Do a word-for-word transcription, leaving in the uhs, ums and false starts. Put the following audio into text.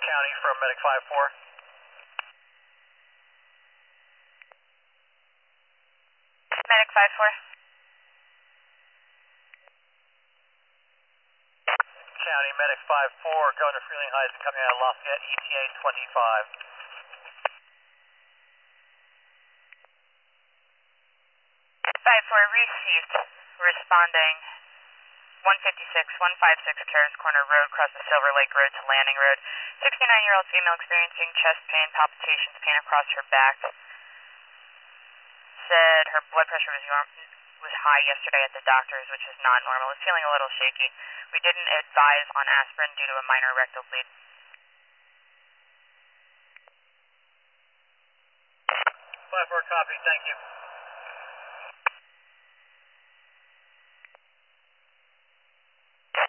County from Medic five four. Medic five four. County Medic five four, going to Freeling Heights, coming out of Lafayette, E T A twenty-five. five four received, responding one fifty-six, one fifty-six Terrace Corner Road, across the Silver Lake Road to Landing Road. sixty-nine-year-old female experiencing chest pain, palpitations, pain across her back. Said her blood pressure was was high yesterday at the doctor's, which is not normal. Was feeling a little shaky. We didn't advise on aspirin due to a minor rectal bleed. five four copy, thank you.